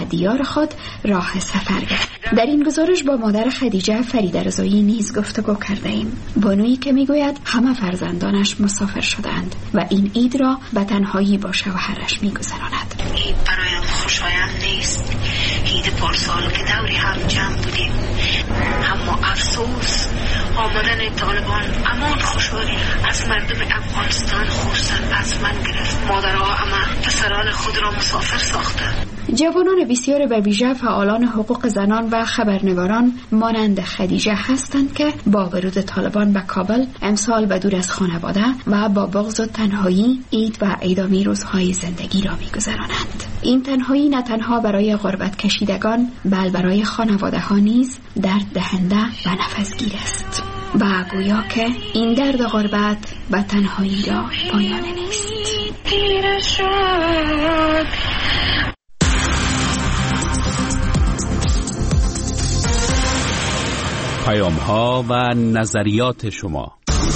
دیار خود راه سفر گشت. در این گزارش با مادر خدیجه فریده رضایی نیز گفتگو کرده ایم. بانویی که میگوید همه فرزندانش مسافر شدند و این عید را به تنهایی با شوهرش میگذراند. عید برایم خوشایند نیست. عید پارسال که دوری هم جمع بودیم، اما افسوس آمدن طالبان امان خوشحالی از مردم افغانستان خصوصا از من گرفت. مادرها اما پسران خود را مسافر ساختند. جوانان بسیار به ویژه فعالان حقوق زنان و خبرنگاران مانند خدیجه هستند که با ورود طالبان به کابل امسال به دور از خانواده و با بغض و تنهایی عید و ایدامی روزهای زندگی را می‌گذرانند. این تنهایی نه تنها برای غربت کشیدگان بل برای خانواده ها نیز درد دهنده و نفسگیر است و گویا که این درد غربت و تنهایی را پایان نیست. پیام‌ها و نظریات شما.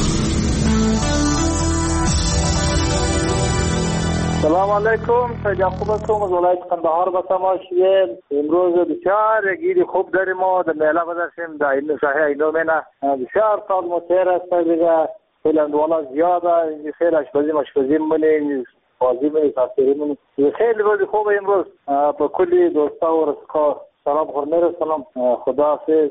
سلام علیکم، خیلی خوب هستم. از ولایت قندهار به تماس شدیم. امروز بسیار گیری خوب داریم ما در میله بدرسیم در این ساحه اینومینه بسیار سال متیر است دیگه. خیلی اندوالا زیاده، خیلی اشپزی منیم بازی منیم تاثیری منیم. خیلی روزی خوبه امروز. با کلی دوستا و رسکا سلام خورمیر سلام، خداحافظ.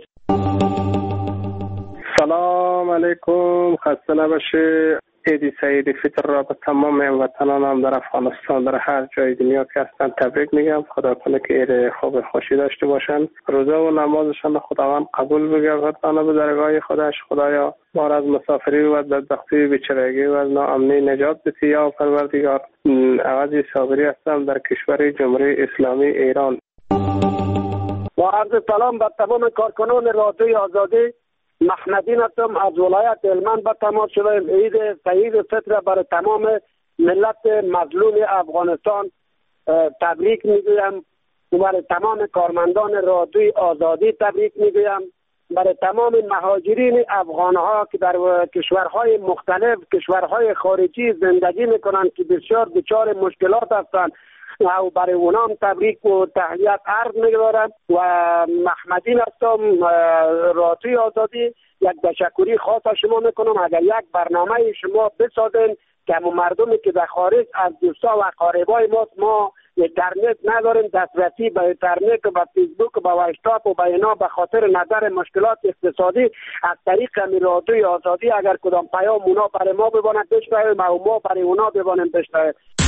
سلام علیکم، خسته نباشه. عید سعید فطر را به تمام هموطنانم در افغانستان در هر جای دنیا که هستند تبریک میگم. خدا کنه که عید خوب خوشی داشته باشند، روزه و نمازشان خداوند قبول بگرداند به درگاه خودش. خدایا ما را از مسافری و بدبختی بیچارگی و از ناامنی نجات بده یا پروردگار. عوض صابری هستم در کشور جمهوری اسلامی ایران. با عرض سلام به تمام کارکنان رادیوی آزادی. محمدین هستم از ولایت هلمند به تماس شدیم. عید سعید فطر برای تمام ملت مظلوم افغانستان تبریک میگویم. برای تمام کارمندان رادیوی آزادی تبریک میگویم. برای تمام مهاجرین افغان ها که در کشورهای مختلف، کشورهای خارجی زندگی میکنند که بسیار دچار مشکلات هستند و برای اونام تبریک و تحیت عرض می‌دارم. و محمدین هستم رادیوی آزادی. یک تشکری خاص از شما میکنم. اگر یک برنامه شما بسازین که مردمی که در خارج از دوستا و اقاربای ما اینترنت نداریم، دسترسی به اینترنت و به فیسبوک و به واتساپ و به اینا به خاطر نظر مشکلات اقتصادی از طریق رادیوی آزادی اگر کدام پیام اونا برای ما ببانند بشنویم و ما برای اونا ببانیم بشنویم.